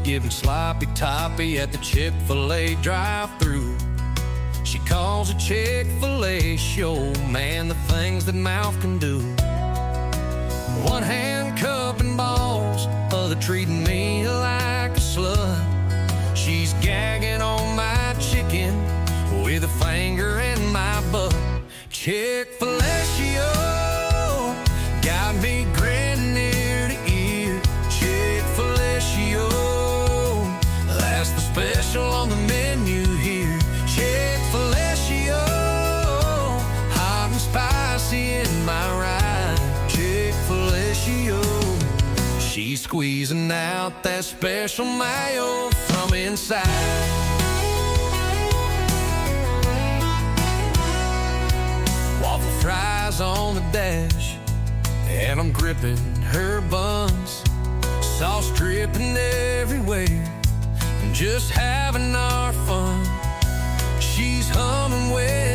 giving sloppy toppy at the Chick-fil-A drive-thru. She calls it Chick-fil-A show, man, the things that mouth can do. One hand cupping balls, other treating me like a slut. She's gagging on my chicken with a finger in my butt. Chick-fil-A show got me grinning ear to ear. Chick-fil-A show, that's the special on the menu here. Chick-fil-A show, hot and spicy in my ride. Chick-fil-A show, she's squeezing out that special mayo from inside. Fries on the dash, and I'm gripping her buns. Sauce dripping everywhere, and just having our fun. She's humming with